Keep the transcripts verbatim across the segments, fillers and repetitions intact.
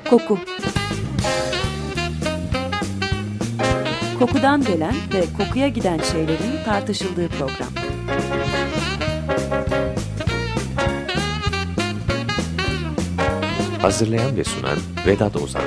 Koku. Kokudan gelen ve kokuya giden şeylerin tartışıldığı program. Hazırlayan ve sunan Vedat Ozan.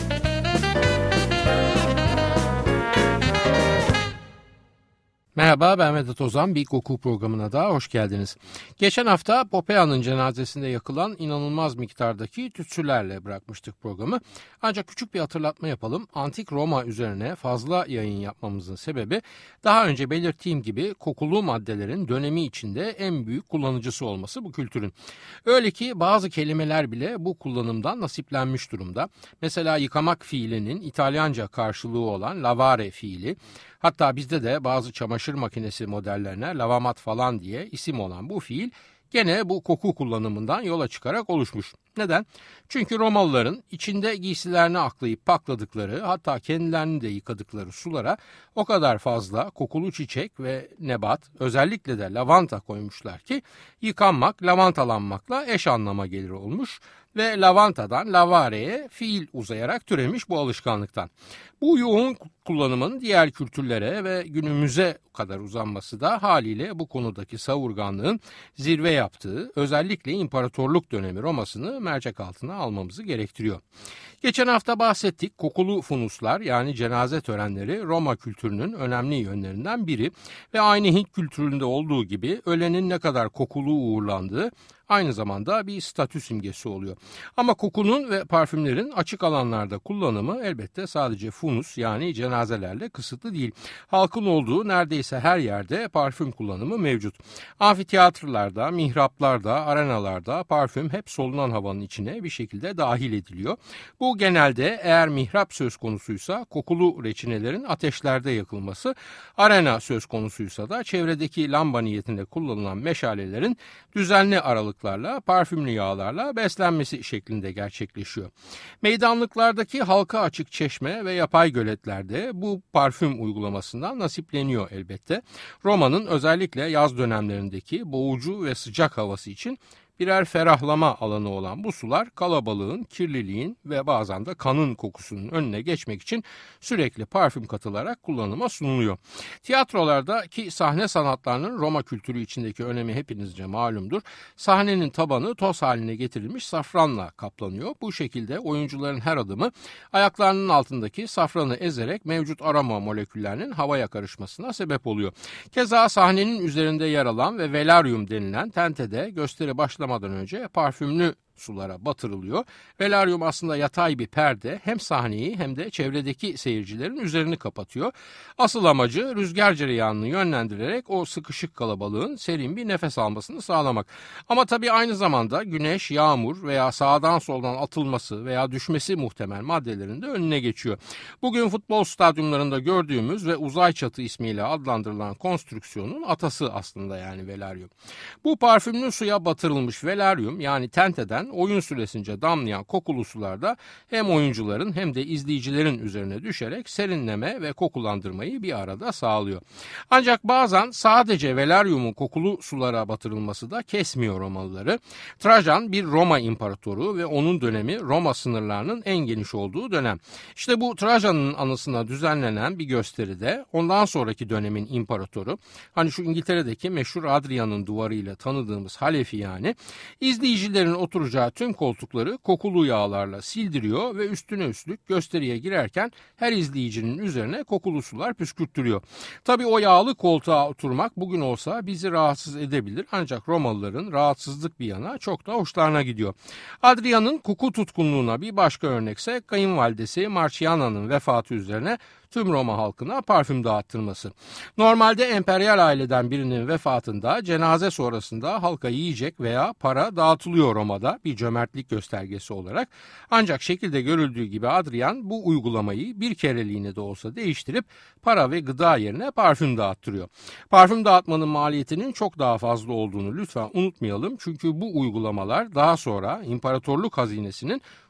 Merhaba, ben Vedat Ozan. Bir koku programına da hoş geldiniz. Geçen hafta Popeya'nın cenazesinde yakılan inanılmaz miktardaki tütsülerle bırakmıştık programı. Ancak küçük bir hatırlatma yapalım. Antik Roma üzerine fazla yayın yapmamızın sebebi daha önce belirttiğim gibi kokulu maddelerin dönemi içinde en büyük kullanıcısı olması bu kültürün. Öyle ki bazı kelimeler bile bu kullanımdan nasiplenmiş durumda. Mesela yıkamak fiilinin İtalyanca karşılığı olan lavare fiili. Hatta bizde de bazı çamaşır makinesi modellerine lavamat falan diye isim olan bu fiil gene bu koku kullanımından yola çıkarak oluşmuş. Neden? Çünkü Romalıların içinde giysilerini aklayıp pakladıkları, hatta kendilerini de yıkadıkları sulara o kadar fazla kokulu çiçek ve nebat, özellikle de lavanta koymuşlar ki yıkanmak lavantalanmakla eş anlama gelir olmuş ve lavantadan lavareye fiil uzayarak türemiş bu alışkanlıktan. Bu yoğun kullanımın diğer kültürlere ve günümüze kadar uzanması da haliyle bu konudaki savurganlığın zirve yaptığı, özellikle imparatorluk dönemi Roma'sını mercek altına almamızı gerektiriyor. Geçen hafta bahsettik, kokulu funuslar yani cenaze törenleri Roma kültürünün önemli yönlerinden biri ve aynı Hint kültüründe olduğu gibi ölenin ne kadar kokulu uğurlandığı aynı zamanda bir statü simgesi oluyor. Ama kokunun ve parfümlerin açık alanlarda kullanımı elbette sadece funus yani cenazelerle kısıtlı değil. Halkın olduğu neredeyse her yerde parfüm kullanımı mevcut. Amfiteyatrolarda, mihraplarda, arenalarda parfüm hep solunan havanın içine bir şekilde dahil ediliyor. Bu genelde eğer mihrap söz konusuysa kokulu reçinelerin ateşlerde yakılması, arena söz konusuysa da çevredeki lamba niyetinde kullanılan meşalelerin düzenli aralıklarla parfümlü yağlarla beslenmesi şeklinde gerçekleşiyor. Meydanlıklardaki halka açık çeşme ve yapay göletlerde bu parfüm uygulamasından nasipleniyor elbette. Roma'nın özellikle yaz dönemlerindeki boğucu ve sıcak havası için birer ferahlama alanı olan bu sular kalabalığın, kirliliğin ve bazen de kanın kokusunun önüne geçmek için sürekli parfüm katılarak kullanıma sunuluyor. Tiyatrolardaki sahne sanatlarının Roma kültürü içindeki önemi hepinizce malumdur. Sahnenin tabanı toz haline getirilmiş safranla kaplanıyor. Bu şekilde oyuncuların her adımı ayaklarının altındaki safranı ezerek mevcut aroma moleküllerinin havaya karışmasına sebep oluyor. Keza sahnenin üzerinde yer alan ve velaryum denilen tentede gösteri başlamadan önce parfümlü sulara batırılıyor. Velaryum aslında yatay bir perde, hem sahneyi hem de çevredeki seyircilerin üzerini kapatıyor. Asıl amacı rüzgar cereyanını yönlendirerek o sıkışık kalabalığın serin bir nefes almasını sağlamak. Ama tabii aynı zamanda güneş, yağmur veya sağdan soldan atılması veya düşmesi muhtemel maddelerin de önüne geçiyor. Bugün futbol stadyumlarında gördüğümüz ve uzay çatı ismiyle adlandırılan konstrüksiyonun atası aslında yani velaryum. Bu parfümlü suya batırılmış velaryum yani tenteden oyun süresince damlayan kokulu sularda hem oyuncuların hem de izleyicilerin üzerine düşerek serinleme ve kokulandırmayı bir arada sağlıyor. Ancak bazen sadece velaryumun kokulu sulara batırılması da kesmiyor Romalıları. Trajan bir Roma imparatoru ve onun dönemi Roma sınırlarının en geniş olduğu dönem. İşte bu Trajan'ın anısına düzenlenen bir gösteride ondan sonraki dönemin imparatoru, hani şu İngiltere'deki meşhur Hadrian'ın duvarıyla tanıdığımız Halefi yani, izleyicilerin oturacağı tüm koltukları kokulu yağlarla sildiriyor ve üstüne üstlük gösteriye girerken her izleyicinin üzerine kokulu sular püskürttürüyor. Tabii o yağlı koltuğa oturmak bugün olsa bizi rahatsız edebilir ancak Romalıların rahatsızlık bir yana çok da hoşlarına gidiyor. Hadrian'ın koku tutkunluğuna bir başka örnekse kayınvalidesi Marciana'nın vefatı üzerine tüm Roma halkına parfüm dağıttırması. Normalde emperyal aileden birinin vefatında cenaze sonrasında halka yiyecek veya para dağıtılıyor Roma'da bir cömertlik göstergesi olarak. Ancak şekilde görüldüğü gibi Hadrian bu uygulamayı bir kereliğine de olsa değiştirip para ve gıda yerine parfüm dağıttırıyor. Parfüm dağıtmanın maliyetinin çok daha fazla olduğunu lütfen unutmayalım. Çünkü bu uygulamalar daha sonra imparatorluk hazinesinin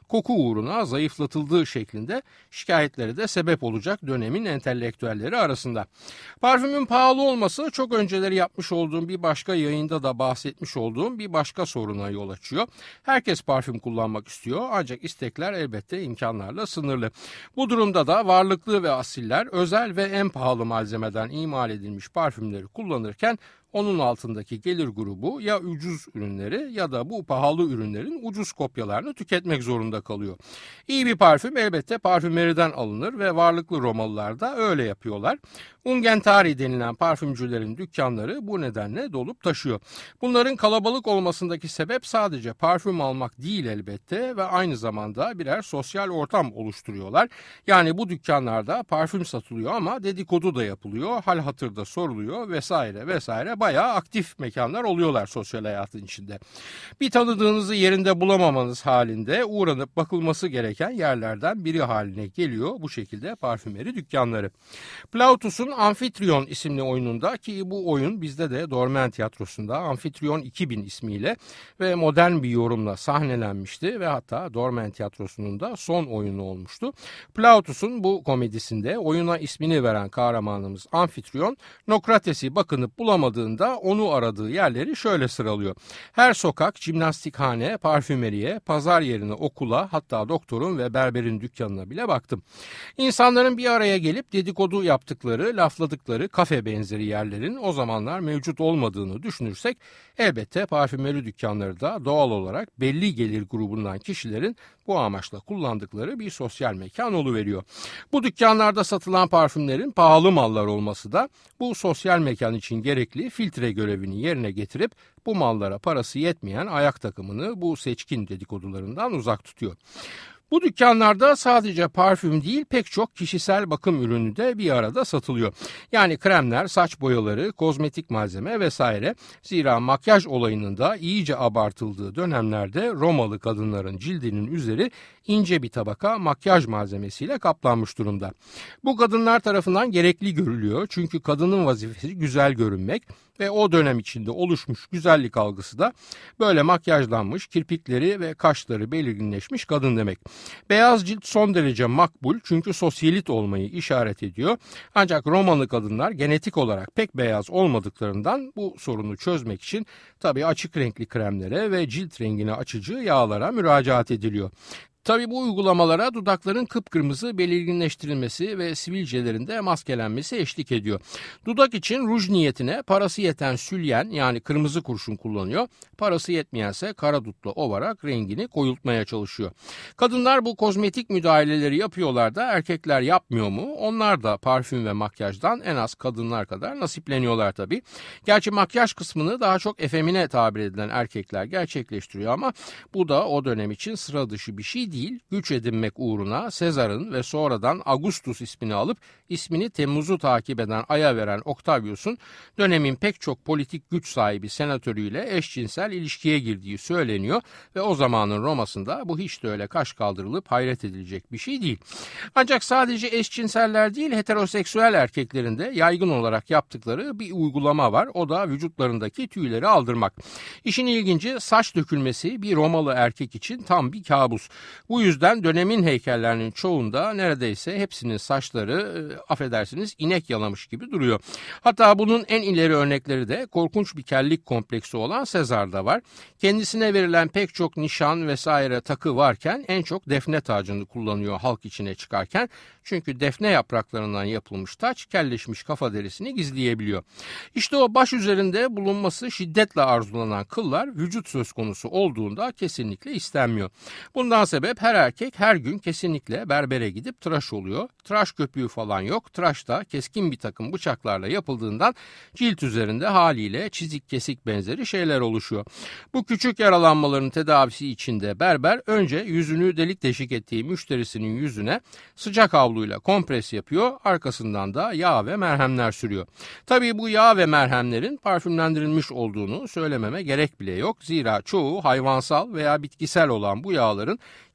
koku uğruna zayıflatıldığı şeklinde şikayetleri de sebep olacak dönemin entelektüelleri arasında. Parfümün pahalı olması çok önceleri yapmış olduğum bir başka yayında da bahsetmiş olduğum bir başka soruna yol açıyor. Herkes parfüm kullanmak istiyor ancak istekler elbette imkanlarla sınırlı. Bu durumda da varlıklı ve asiller özel ve en pahalı malzemeden imal edilmiş parfümleri kullanırken onun altındaki gelir grubu ya ucuz ürünleri ya da bu pahalı ürünlerin ucuz kopyalarını tüketmek zorunda kalıyor. İyi bir parfüm elbette parfümeriden alınır ve varlıklı Romalılar da öyle yapıyorlar. Ungentari denilen parfümcülerin dükkanları bu nedenle dolup taşıyor. Bunların kalabalık olmasındaki sebep sadece parfüm almak değil elbette ve aynı zamanda birer sosyal ortam oluşturuyorlar. Yani bu dükkanlarda parfüm satılıyor ama dedikodu da yapılıyor, hal hatırda soruluyor vesaire vesaire. Bayağı aktif mekanlar oluyorlar sosyal hayatın içinde. Bir tanıdığınızı yerinde bulamamanız halinde uğranıp bakılması gereken yerlerden biri haline geliyor bu şekilde parfümeri dükkanları. Plautus'un Amfitryon isimli oyununda, ki bu oyun bizde de Dormen Tiyatrosu'nda Amfitryon iki bin ismiyle ve modern bir yorumla sahnelenmişti ve hatta Dormen Tiyatrosu'nun da son oyunu olmuştu. Plautus'un bu komedisinde oyuna ismini veren kahramanımız Amfitryon, Nokrates'i bakınıp bulamadığında onu aradığı yerleri şöyle sıralıyor. Her sokak, jimnastikhane, parfümeriye, pazar yerine okula, hatta doktorun ve berberin dükkanına bile baktım. İnsanların bir araya gelip dedikodu yaptıkları, lafladıkları kafe benzeri yerlerin o zamanlar mevcut olmadığını düşünürsek elbette parfümeri dükkanları da doğal olarak belli gelir grubundan kişilerin bu amaçla kullandıkları bir sosyal mekan oluveriyor. Bu dükkanlarda satılan parfümlerin pahalı mallar olması da bu sosyal mekan için gerekli filtre görevini yerine getirip bu mallara parası yetmeyen ayak takımını bu seçkin dedikodularından uzak tutuyor. Bu dükkanlarda sadece parfüm değil pek çok kişisel bakım ürünü de bir arada satılıyor. Yani kremler, saç boyaları, kozmetik malzeme vesaire. Zira makyaj olayının da iyice abartıldığı dönemlerde Romalı kadınların cildinin üzeri ince bir tabaka makyaj malzemesiyle kaplanmış durumda. Bu kadınlar tarafından gerekli görülüyor çünkü kadının vazifesi güzel görünmek ve o dönem içinde oluşmuş güzellik algısı da böyle makyajlanmış, kirpikleri ve kaşları belirginleşmiş kadın demek. Beyaz cilt son derece makbul çünkü sosyalit olmayı işaret ediyor. Ancak Romalı kadınlar genetik olarak pek beyaz olmadıklarından bu sorunu çözmek için tabii açık renkli kremlere ve cilt rengini açıcı yağlara müracaat ediliyor. Tabii bu uygulamalara dudakların kıpkırmızı belirginleştirilmesi ve sivilcelerin de maskelenmesi eşlik ediyor. Dudak için ruj niyetine parası yeten sülyen yani kırmızı kurşun kullanıyor. Parası yetmeyense kara dutla ovarak rengini koyultmaya çalışıyor. Kadınlar bu kozmetik müdahaleleri yapıyorlar da erkekler yapmıyor mu? Onlar da parfüm ve makyajdan en az kadınlar kadar nasipleniyorlar tabii. Gerçi makyaj kısmını daha çok efemine tabir edilen erkekler gerçekleştiriyor ama bu da o dönem için sıra dışı bir şey değil. değil, güç edinmek uğruna Sezar'ın ve sonradan Augustus ismini alıp ismini Temmuz'u takip eden aya veren Octavius'un dönemin pek çok politik güç sahibi senatörüyle eşcinsel ilişkiye girdiği söyleniyor ve o zamanın Roma'sında bu hiç de öyle kaş kaldırılıp hayret edilecek bir şey değil. Ancak sadece eşcinseller değil heteroseksüel erkeklerin de yaygın olarak yaptıkları bir uygulama var. O da vücutlarındaki tüyleri aldırmak. İşin ilginci saç dökülmesi bir Romalı erkek için tam bir kabus. Bu yüzden dönemin heykellerinin çoğunda neredeyse hepsinin saçları e, affedersiniz inek yalamış gibi duruyor. Hatta bunun en ileri örnekleri de korkunç bir kellik kompleksi olan Sezar'da var. Kendisine verilen pek çok nişan vesaire takı varken en çok defne tacını kullanıyor halk içine çıkarken. Çünkü defne yapraklarından yapılmış taç kelleşmiş kafa derisini gizleyebiliyor. İşte o baş üzerinde bulunması şiddetle arzulanan kıllar vücut söz konusu olduğunda kesinlikle istenmiyor. Bundan sebep her erkek her gün kesinlikle berbere gidip tıraş oluyor. Tıraş köpüğü falan yok. Tıraş da keskin bir takım bıçaklarla yapıldığından cilt üzerinde haliyle çizik kesik benzeri şeyler oluşuyor. Bu küçük yaralanmaların tedavisi için de berber önce yüzünü delik deşik ettiği müşterisinin yüzüne sıcak havluyla kompres yapıyor. Arkasından da yağ ve merhemler sürüyor. Tabii bu yağ ve merhemlerin parfümlendirilmiş olduğunu söylememe gerek bile yok. Zira çoğu hayvansal veya bitkisel olan bu yağların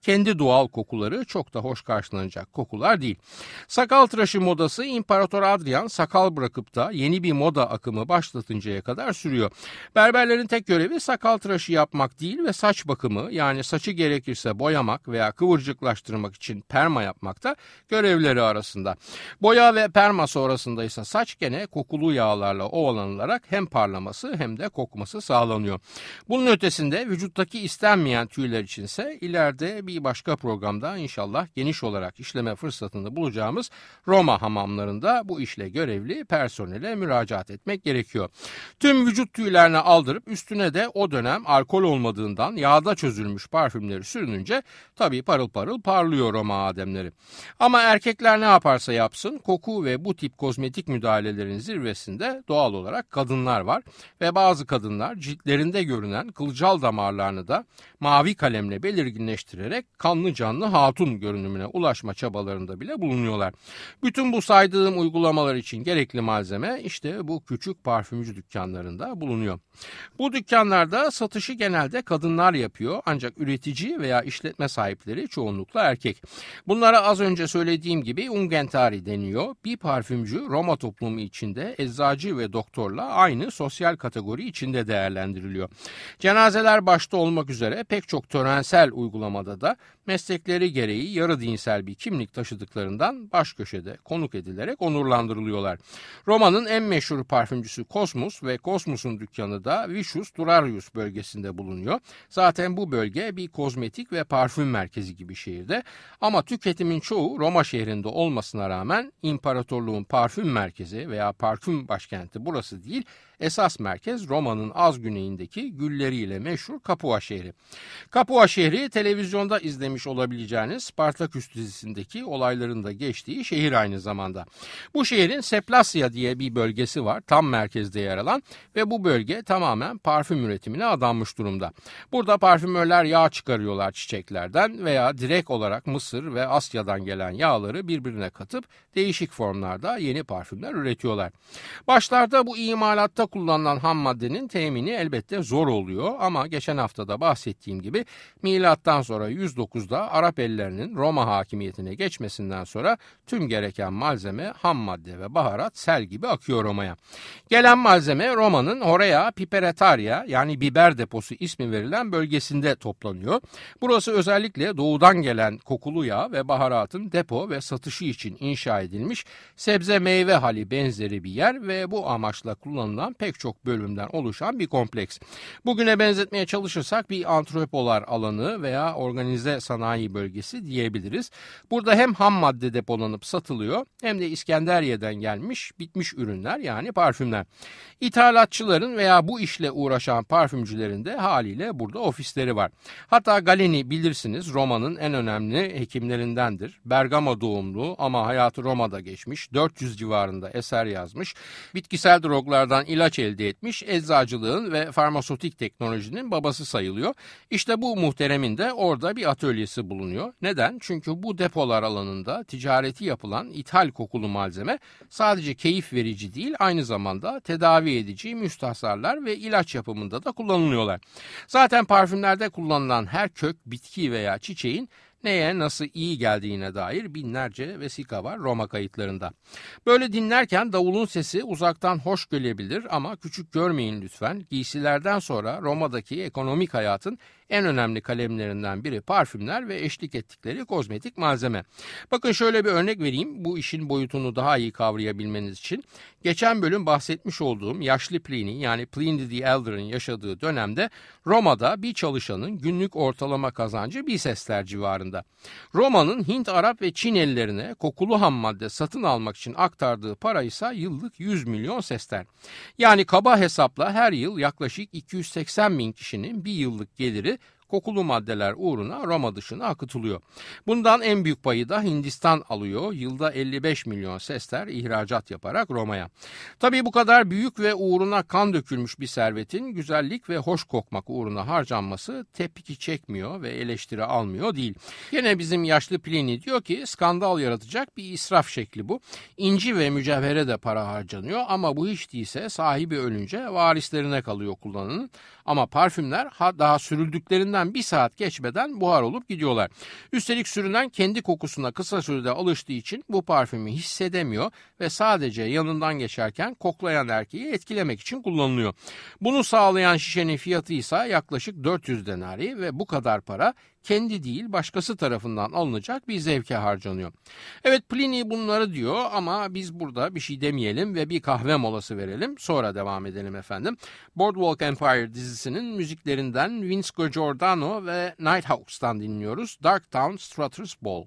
kendi doğal kokuları çok da hoş karşılanacak kokular değil. Sakal tıraşı modası İmparator Adrian sakal bırakıp da yeni bir moda akımı başlatıncaya kadar sürüyor. Berberlerin tek görevi sakal tıraşı yapmak değil ve saç bakımı, yani saçı gerekirse boyamak veya kıvırcıklaştırmak için perma yapmak da görevleri arasında. Boya ve perma sonrasında ise saç gene kokulu yağlarla ovalanılarak hem parlaması hem de kokması sağlanıyor. Bunun ötesinde vücuttaki istenmeyen tüyler içinse ileride bir başka programda inşallah geniş olarak işleme fırsatını bulacağımız Roma hamamlarında bu işle görevli personele müracaat etmek gerekiyor. Tüm vücut tüylerini aldırıp üstüne de o dönem alkol olmadığından yağda çözülmüş parfümleri sürününce tabii parıl parıl parlıyor Roma ademleri. Ama erkekler ne yaparsa yapsın koku ve bu tip kozmetik müdahalelerin zirvesinde doğal olarak kadınlar var ve bazı kadınlar ciltlerinde görünen kılcal damarlarını da mavi kalemle belirginleştirerek kanlı canlı hatun görünümüne ulaşma çabalarında bile bulunuyorlar. Bütün bu saydığım uygulamalar için gerekli malzeme işte bu küçük parfümcü dükkanlarında bulunuyor. Bu dükkanlarda satışı genelde kadınlar yapıyor ancak üretici veya işletme sahipleri çoğunlukla erkek. Bunlara az önce söylediğim gibi ungentari deniyor. Bir parfümcü Roma toplumu içinde eczacı ve doktorla aynı sosyal kategori içinde değerlendiriliyor. Cenazeler başta olmak üzere pek çok törensel uygulamada da meslekleri gereği yarı dinsel bir kimlik taşıdıklarından baş köşede konuk edilerek onurlandırılıyorlar. Roma'nın en meşhur parfümcüsü Cosmus ve Cosmus'un dükkanı da Vicius Durarius bölgesinde bulunuyor. Zaten bu bölge bir kozmetik ve parfüm merkezi gibi şehirde ama tüketimin çoğu Roma şehrinde olmasına rağmen imparatorluğun parfüm merkezi veya parfüm başkenti burası değil. Esas merkez Roma'nın az güneyindeki gülleriyle meşhur Capua şehri. Capua şehri televizyonda izlemiş olabileceğiniz Spartaküs dizisindeki olayların da geçtiği şehir aynı zamanda. Bu şehrin Seplasya diye bir bölgesi var tam merkezde yer alan ve bu bölge tamamen parfüm üretimine adanmış durumda. Burada parfümörler yağ çıkarıyorlar çiçeklerden veya direkt olarak Mısır ve Asya'dan gelen yağları birbirine katıp değişik formlarda yeni parfümler üretiyorlar. Başlarda bu imalatta kullanılan ham maddenin temini elbette zor oluyor ama geçen hafta da bahsettiğim gibi milattan sonra yüz dokuzda Arap ellerinin Roma hakimiyetine geçmesinden sonra tüm gereken malzeme, ham madde ve baharat sel gibi akıyor Roma'ya. Gelen malzeme Roma'nın Horea Piperetaria yani biber deposu ismi verilen bölgesinde toplanıyor. Burası özellikle doğudan gelen kokulu yağ ve baharatın depo ve satışı için inşa edilmiş sebze meyve hali benzeri bir yer ve bu amaçla kullanılan pek çok bölümden oluşan bir kompleks. Bugüne benzetmeye çalışırsak bir antropolar alanı veya organize sanayi bölgesi diyebiliriz. Burada hem ham madde depolanıp satılıyor hem de İskenderiye'den gelmiş bitmiş ürünler yani parfümler. İthalatçıların veya bu işle uğraşan parfümcülerin de haliyle burada ofisleri var. Hatta Galeni bilirsiniz Roma'nın en önemli hekimlerindendir. Bergama doğumlu ama hayatı Roma'da geçmiş, dört yüz civarında eser yazmış, bitkisel droglardan ilaç elde etmiş, eczacılığın ve farmasötik teknolojinin babası sayılıyor. İşte bu muhteremin de orada bir atölyesi bulunuyor. Neden? Çünkü bu depolar alanında ticareti yapılan ithal kokulu malzeme sadece keyif verici değil, aynı zamanda tedavi edici müstahsarlar ve ilaç yapımında da kullanılıyorlar. Zaten parfümlerde kullanılan her kök, bitki veya çiçeğin neye nasıl iyi geldiğine dair binlerce vesika var Roma kayıtlarında. Böyle dinlerken davulun sesi uzaktan hoş gelebilir ama küçük görmeyin lütfen. Giysilerden sonra Roma'daki ekonomik hayatın en önemli kalemlerinden biri parfümler ve eşlik ettikleri kozmetik malzeme. Bakın şöyle bir örnek vereyim bu işin boyutunu daha iyi kavrayabilmeniz için. Geçen bölüm bahsetmiş olduğum yaşlı Pliny yani Pliny the Elder'ın yaşadığı dönemde Roma'da bir çalışanın günlük ortalama kazancı bir sesler civarında. Roma'nın Hint, Arap ve Çinelilerine kokulu ham madde satın almak için aktardığı para ise yıllık yüz milyon sesler. Yani kaba hesapla her yıl yaklaşık iki yüz seksen bin kişinin bir yıllık geliri kokulu maddeler uğruna Roma dışına akıtılıyor. Bundan en büyük payı da Hindistan alıyor. Yılda elli beş milyon sesler ihracat yaparak Roma'ya. Tabii bu kadar büyük ve uğruna kan dökülmüş bir servetin güzellik ve hoş kokmak uğruna harcanması tepki çekmiyor ve eleştiri almıyor değil. Yine bizim yaşlı Pliny diyor ki skandal yaratacak bir israf şekli bu. İnci ve mücevhere de para harcanıyor ama bu hiç değilse sahibi ölünce varislerine kalıyor kullananın. Ama parfümler daha sürüldüklerinden Üstünden bir saat geçmeden buhar olup gidiyorlar. Üstelik sürünen kendi kokusuna kısa sürede alıştığı için bu parfümü hissedemiyor ve sadece yanından geçerken koklayan erkeği etkilemek için kullanılıyor. Bunu sağlayan şişenin fiyatı ise yaklaşık dört yüz denari ve bu kadar para kendi değil başkası tarafından alınacak bir zevke harcanıyor. Evet, Pliny bunları diyor ama biz burada bir şey demeyelim ve bir kahve molası verelim. Sonra devam edelim efendim. Boardwalk Empire dizisinin müziklerinden Vince Giordano ve Nighthawks'tan dinliyoruz. Dark Town Strutter's Ball.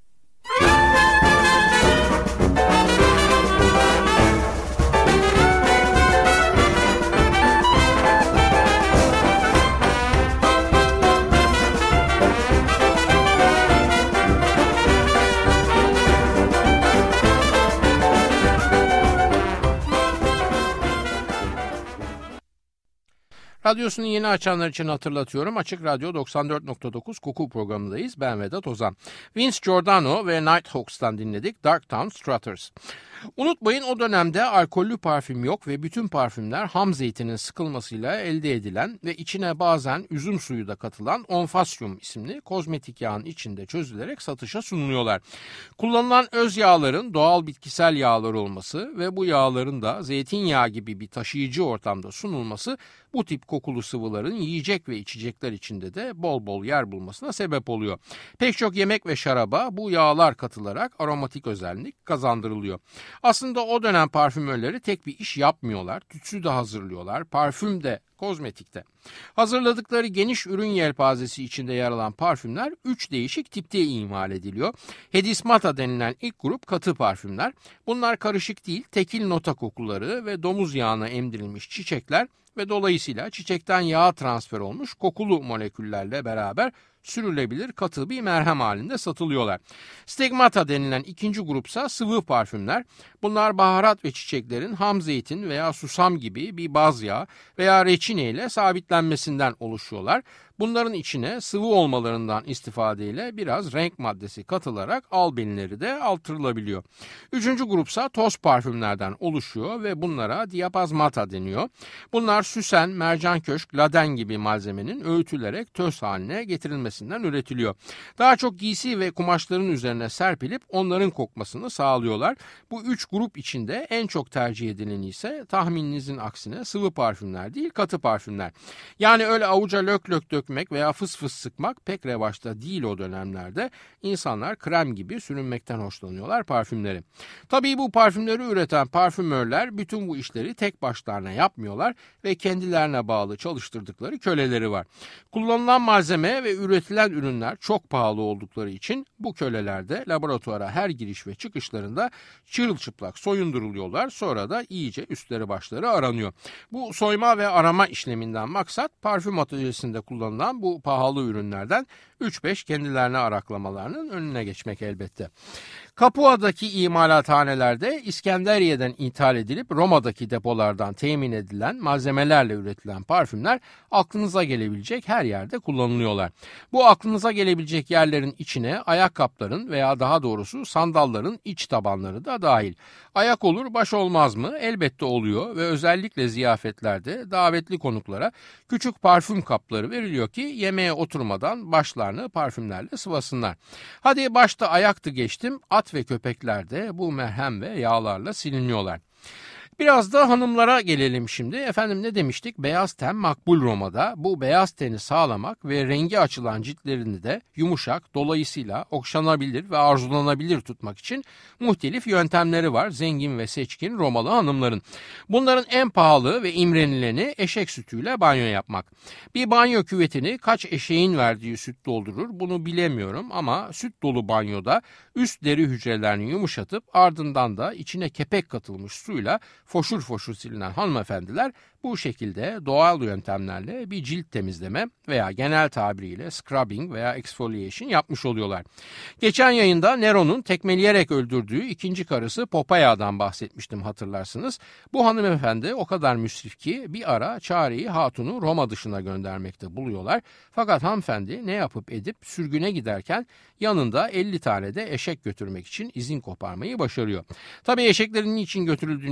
Radyosunu yeni açanlar için hatırlatıyorum. Açık Radyo doksan dört nokta dokuz Koku programındayız. Ben Vedat Ozan. Vince Giordano ve Nighthawks'tan dinledik Dark Town Strutters. Unutmayın, o dönemde alkollü parfüm yok ve bütün parfümler ham zeytinin sıkılmasıyla elde edilen ve içine bazen üzüm suyu da katılan Onfasyum isimli kozmetik yağın içinde çözülerek satışa sunuluyorlar. Kullanılan öz yağların doğal bitkisel yağlar olması ve bu yağların da zeytinyağı gibi bir taşıyıcı ortamda sunulması bu tip kokulu sıvıların yiyecek ve içecekler içinde de bol bol yer bulmasına sebep oluyor. Pek çok yemek ve şaraba bu yağlar katılarak aromatik özellik kazandırılıyor. Aslında o dönem parfümörleri tek bir iş yapmıyorlar. Tütsü de hazırlıyorlar, parfüm de, kozmetikte. Hazırladıkları geniş ürün yelpazesi içinde yer alan parfümler üç değişik tipte imal ediliyor. Hedismata denilen ilk grup katı parfümler. Bunlar karışık değil, tekil nota kokuları ve domuz yağına emdirilmiş çiçekler ve dolayısıyla çiçekten yağa transfer olmuş kokulu moleküllerle beraber sürülebilir katı bir merhem halinde satılıyorlar. Stigmata denilen ikinci grupsa sıvı parfümler. Bunlar baharat ve çiçeklerin ham zeytin veya susam gibi bir baz yağ veya reçine ile sabitlenmesinden oluşuyorlar. Bunların içine sıvı olmalarından istifadeyle biraz renk maddesi katılarak albenleri de artırılabiliyor. Üçüncü grupsa toz parfümlerden oluşuyor ve bunlara diapazmata deniyor. Bunlar süsen, mercan köşk, laden gibi malzemenin öğütülerek töz haline getirilmesinden üretiliyor. Daha çok giysi ve kumaşların üzerine serpilip onların kokmasını sağlıyorlar. Bu üç grup içinde en çok tercih edileni ise tahmininizin aksine sıvı parfümler değil, katı parfümler. Yani öyle avuca lök lök dökmek veya fıs fıs sıkmak pek revaçta değil o dönemlerde. İnsanlar krem gibi sürünmekten hoşlanıyorlar parfümleri. Tabii bu parfümleri üreten parfümörler bütün bu işleri tek başlarına yapmıyorlar ve kendilerine bağlı çalıştırdıkları köleleri var. Kullanılan malzeme ve üretilen ürünler çok pahalı oldukları için bu köleler de laboratuvara her giriş ve çıkışlarında çırılçıplak soyunduruluyorlar. Sonra da iyice üstleri başları aranıyor. Bu soyma ve arama işleminden maksat parfüm atölyesinde kullanılan bu pahalı ürünlerden üç beş kendilerine araklamalarının önüne geçmek elbette. Capua'daki imalathanelerde İskenderiye'den ithal edilip Roma'daki depolardan temin edilen malzemelerle üretilen parfümler aklınıza gelebilecek her yerde kullanılıyorlar. Bu aklınıza gelebilecek yerlerin içine ayakkabıların veya daha doğrusu sandalların iç tabanları da dahil. Ayak olur, baş olmaz mı? Elbette oluyor ve özellikle ziyafetlerde davetli konuklara küçük parfüm kapları veriliyor ki yemeğe oturmadan başlarını parfümlerle sıvasınlar. Hadi başta ayaktı geçtim, at ve köpekler de bu merhem ve yağlarla siliniyorlar. Biraz da hanımlara gelelim şimdi. Efendim ne demiştik? Beyaz ten makbul Roma'da. Bu beyaz teni sağlamak ve rengi açılan ciltlerini de yumuşak, dolayısıyla okşanabilir ve arzulanabilir tutmak için muhtelif yöntemleri var zengin ve seçkin Romalı hanımların. Bunların en pahalı ve imrenileni eşek sütüyle banyo yapmak. Bir banyo küvetini kaç eşeğin verdiği süt doldurur bunu bilemiyorum ama süt dolu banyoda üst deri hücrelerini yumuşatıp ardından da içine kepek katılmış suyla foşur foşur silinen hanımefendiler bu şekilde doğal yöntemlerle bir cilt temizleme veya genel tabiriyle scrubbing veya exfoliation yapmış oluyorlar. Geçen yayında Nero'nun tekmeleyerek öldürdüğü ikinci karısı Popaya'dan bahsetmiştim hatırlarsınız. Bu hanımefendi o kadar müsrif ki bir ara Çare'yi hatunu Roma dışına göndermekte buluyorlar. Fakat hanımefendi ne yapıp edip sürgüne giderken yanında elli tane de eşek götürmek için izin koparmayı başarıyor. Tabii eşeklerin niçin götürüldüğünü tahmin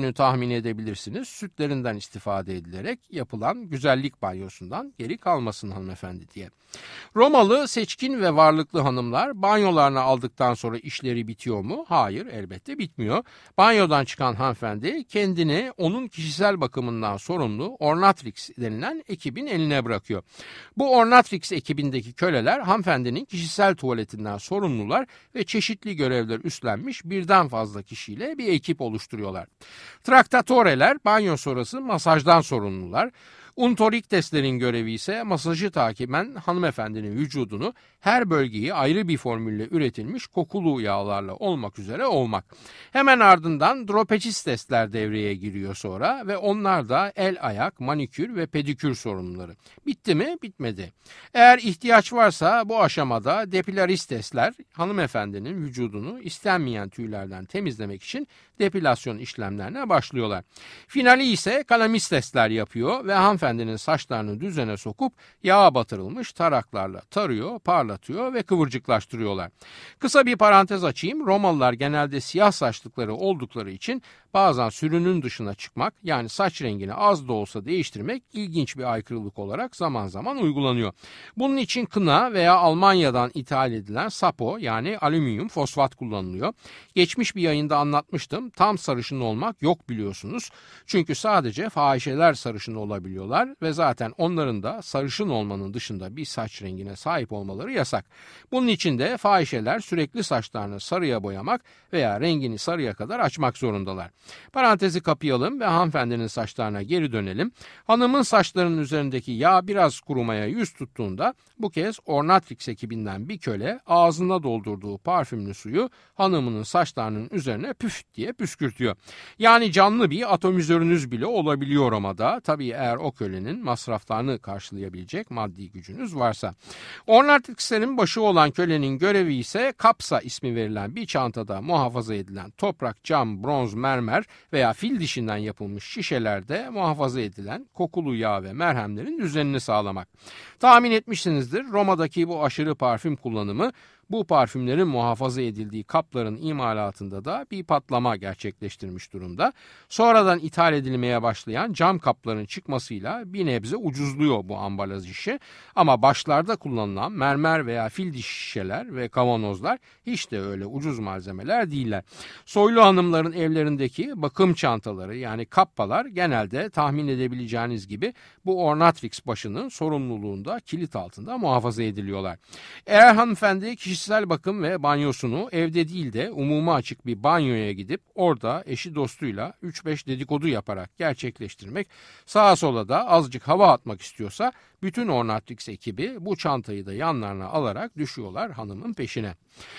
tahmin edebilirsiniz. Sütlerinden istifade edilerek yapılan güzellik banyosundan geri kalmasın hanımefendi diye. Romalı seçkin ve varlıklı hanımlar banyolarını aldıktan sonra işleri bitiyor mu? Hayır, elbette bitmiyor. Banyodan çıkan hanımefendi kendini onun kişisel bakımından sorumlu Ornatrix denilen ekibin eline bırakıyor. Bu Ornatrix ekibindeki köleler hanımefendinin kişisel tuvaletinden sorumlular ve çeşitli görevler üstlenmiş birden fazla kişiyle bir ekip oluşturuyorlar. Traktatoreler banyo sonrası masajdan sorumlular. Untorikteslerin görevi ise masajı takiben hanımefendinin vücudunu her bölgeyi ayrı bir formülle üretilmiş kokulu yağlarla olmak üzere olmak. Hemen ardından dropecistesler devreye giriyor sonra ve onlar da el, ayak, manikür ve pedikür sorumluları. Bitti mi? Bitmedi. Eğer ihtiyaç varsa bu aşamada depilaristesler hanımefendinin vücudunu istenmeyen tüylerden temizlemek için depilasyon işlemlerine başlıyorlar. Finali ise kalamistesler yapıyor ve hanımefendinin saçlarını düzene sokup yağa batırılmış taraklarla tarıyor, parlatıyor ve kıvırcıklaştırıyorlar. Kısa bir parantez açayım. Romalılar genelde siyah saçlıkları oldukları için bazen sürünün dışına çıkmak, yani saç rengini az da olsa değiştirmek ilginç bir aykırılık olarak zaman zaman uygulanıyor. Bunun için kına veya Almanya'dan ithal edilen sapo, yani alüminyum fosfat kullanılıyor. Geçmiş bir yayında anlatmıştım. Tam sarışın olmak yok biliyorsunuz. Çünkü sadece fahişeler sarışın olabiliyorlar ve zaten onların da sarışın olmanın dışında bir saç rengine sahip olmaları yasak. Bunun için de fahişeler sürekli saçlarını sarıya boyamak veya rengini sarıya kadar açmak zorundalar. Parantezi kapayalım ve hanımefendinin saçlarına geri dönelim. Hanımın saçlarının üzerindeki yağ biraz kurumaya yüz tuttuğunda bu kez Ornatrix ekibinden bir köle ağzına doldurduğu parfümlü suyu hanımının saçlarının üzerine püf diye püskürtüyor. Yani canlı bir atomizörünüz bile olabiliyor Roma'da. Tabii eğer o kölenin masraflarını karşılayabilecek maddi gücünüz varsa. Ornatrix'lerin başı olan kölenin görevi ise kapsa ismi verilen bir çantada muhafaza edilen toprak, cam, bronz, mermer veya fil dişinden yapılmış şişelerde muhafaza edilen kokulu yağ ve merhemlerin düzenini sağlamak. Tahmin etmişsinizdir, Roma'daki bu aşırı parfüm kullanımı bu parfümlerin muhafaza edildiği kapların imalatında da bir patlama gerçekleştirmiş durumda. Sonradan ithal edilmeye başlayan cam kapların çıkmasıyla bir nebze ucuzluyor bu ambalaj işi. Ama başlarda kullanılan mermer veya fil dişi şişeler ve kavanozlar hiç de öyle ucuz malzemeler değiller. Soylu hanımların evlerindeki bakım çantaları, yani kappalar, genelde tahmin edebileceğiniz gibi bu Ornatrix başının sorumluluğunda kilit altında muhafaza ediliyorlar. Eğer hanımefendi kişi Kişisel bakım ve banyosunu evde değil de umuma açık bir banyoya gidip orada eşi dostuyla üç beş dedikodu yaparak gerçekleştirmek, sağa sola da azıcık hava atmak istiyorsa bütün Ornatrix ekibi bu çantayı da yanlarına alarak düşüyorlar hanımın peşine.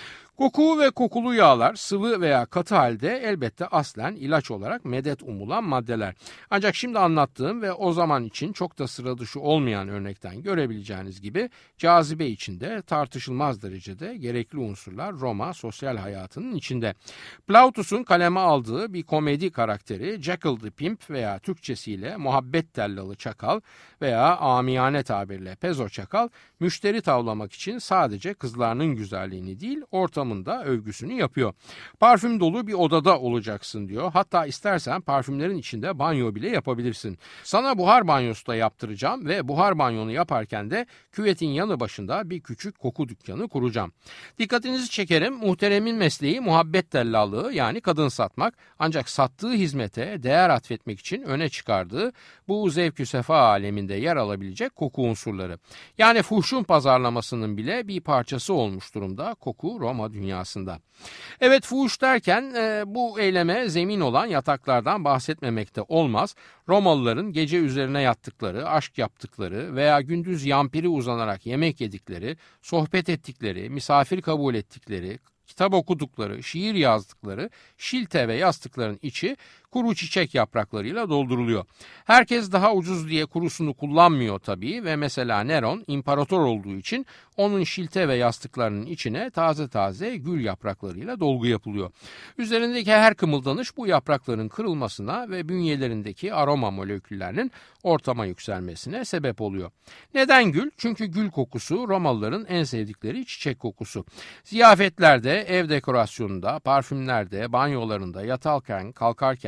Koku ve kokulu yağlar sıvı veya katı halde elbette aslen ilaç olarak medet umulan maddeler. Ancak şimdi anlattığım ve o zaman için çok da sıra dışı olmayan örnekten görebileceğiniz gibi cazibe içinde tartışılmaz derecede gerekli unsurlar Roma sosyal hayatının içinde. Plautus'un kaleme aldığı bir komedi karakteri Jekyll the Pimp veya Türkçesiyle muhabbet tellalı çakal veya amiyane tabirle pezo çakal müşteri tavlamak için sadece kızlarının güzelliğini değil ortamında övgüsünü yapıyor. Parfüm dolu bir odada olacaksın diyor. Hatta istersen parfümlerin içinde banyo bile yapabilirsin. Sana buhar banyosu da yaptıracağım ve buhar banyonu yaparken de küvetin yanı başında bir küçük koku dükkanı kuracağım. Dikkatinizi çekerim, muhteremin mesleği muhabbet tellallığı, yani kadın satmak. Ancak sattığı hizmete değer atfetmek için öne çıkardığı bu zevk-ü sefa aleminde yer alabilecek koku unsurları. Yani fuhşun pazarlamasının bile bir parçası olmuş durumda koku Roma dünyasında. Evet, fuhuş derken e, bu eyleme zemin olan yataklardan bahsetmemekte olmaz. Romalıların gece üzerine yattıkları, aşk yaptıkları veya gündüz yampiri uzanarak yemek yedikleri, sohbet ettikleri, misafir kabul ettikleri, kitap okudukları, şiir yazdıkları, şilte ve yastıkların içi kuru çiçek yapraklarıyla dolduruluyor. Herkes daha ucuz diye kurusunu kullanmıyor tabii ve mesela Neron imparator olduğu için onun şilte ve yastıklarının içine taze taze gül yapraklarıyla dolgu yapılıyor. Üzerindeki her kımıldanış bu yaprakların kırılmasına ve bünyelerindeki aroma moleküllerinin ortama yükselmesine sebep oluyor. Neden gül? Çünkü gül kokusu Romalıların en sevdikleri çiçek kokusu. Ziyafetlerde, ev dekorasyonunda, parfümlerde, banyolarında yatarken, kalkarken,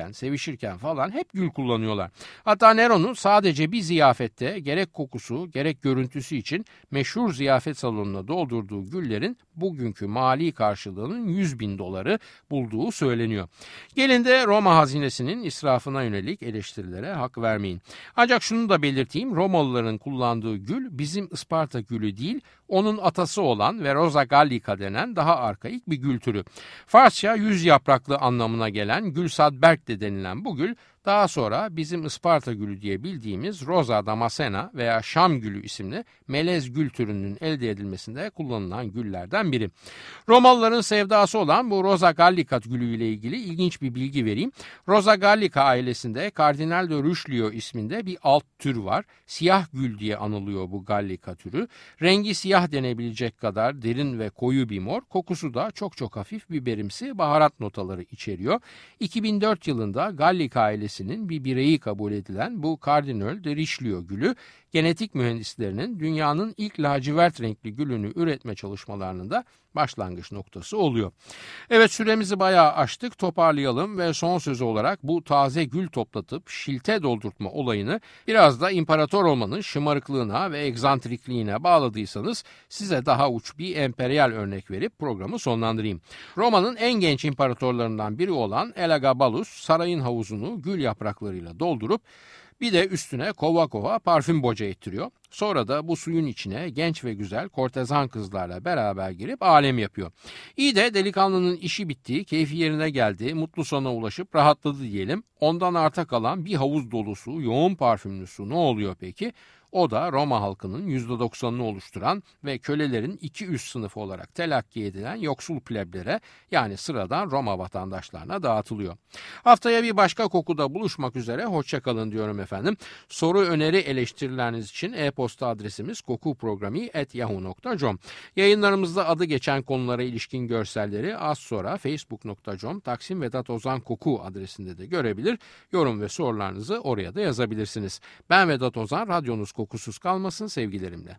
gülerken, sevişirken falan hep gül kullanıyorlar. Hatta Nero'nun sadece bir ziyafette gerek kokusu gerek görüntüsü için meşhur ziyafet salonuna doldurduğu güllerin bugünkü mali karşılığının yüz bin doları bulduğu söyleniyor. Gelin de Roma hazinesinin israfına yönelik eleştirilere hak vermeyin. Ancak şunu da belirteyim, Romalıların kullandığı gül bizim Isparta gülü değil, onun atası olan ve Rosa gallica denen daha arkaik bir gül türü. Farsça yüz yapraklı anlamına gelen Gülsadberk de denilen bu gül daha sonra bizim Isparta gülü diye bildiğimiz Rosa damascena veya Şam gülü isimli melez gül türünün elde edilmesinde kullanılan güllerden biri. Romalıların sevdası olan bu Rosa gallica gülüyle ilgili ilginç bir bilgi vereyim. Rosa gallica ailesinde Kardinal de Richelieu isminde bir alt tür var. Siyah gül diye anılıyor bu gallica türü. Rengi siyah denebilecek kadar derin ve koyu bir mor. Kokusu da çok çok hafif biberimsi baharat notaları içeriyor. iki bin dört yılında Gallica ailesinin bir bireyi kabul edilen bu Kardinal de Richelieu gülü genetik mühendislerinin dünyanın ilk lacivert renkli gülünü üretme çalışmalarının da başlangıç noktası oluyor. Evet, süremizi bayağı aştık, toparlayalım ve son sözü olarak bu taze gül toplatıp şilte doldurtma olayını biraz da imparator olmanın şımarıklığına ve egzantrikliğine bağladıysanız size daha uç bir emperyal örnek verip programı sonlandırayım. Roma'nın en genç imparatorlarından biri olan Elagabalus sarayın havuzunu gül yapraklarıyla doldurup bir de üstüne kova kova parfüm boca ettiriyor. Sonra da bu suyun içine genç ve güzel kortezan kızlarla beraber girip alem yapıyor. İyi de delikanlının işi bitti, keyfi yerine geldi, mutlu sona ulaşıp rahatladı diyelim. Ondan arta kalan bir havuz dolusu yoğun parfümlü su ne oluyor peki? O da Roma halkının yüzde doksanını oluşturan ve kölelerin iki üst sınıfı olarak telakki edilen yoksul pleblere, yani sıradan Roma vatandaşlarına dağıtılıyor. Haftaya bir başka kokuda buluşmak üzere, hoşçakalın diyorum efendim. Soru, öneri, eleştirileriniz için e-posta adresimiz kokuprogrami at yahoo nokta com. Yayınlarımızda adı geçen konulara ilişkin görselleri az sonra facebook nokta com Taksim Vedat Ozan Koku adresinde de görebilir. Yorum ve sorularınızı oraya da yazabilirsiniz. Ben Vedat Ozan, radyonuz kokusuz kalmasın sevgilerimle.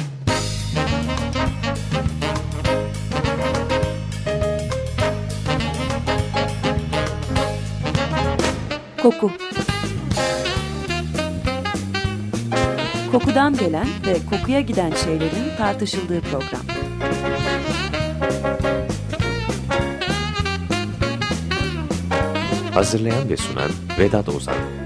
Koku. Kokudan gelen ve kokuya giden şeylerin tartışıldığı program. Hazırlayan ve sunan Vedat Ozan.